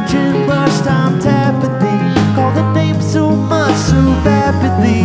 changing brush time rapidly. Call the name so much so rapidly.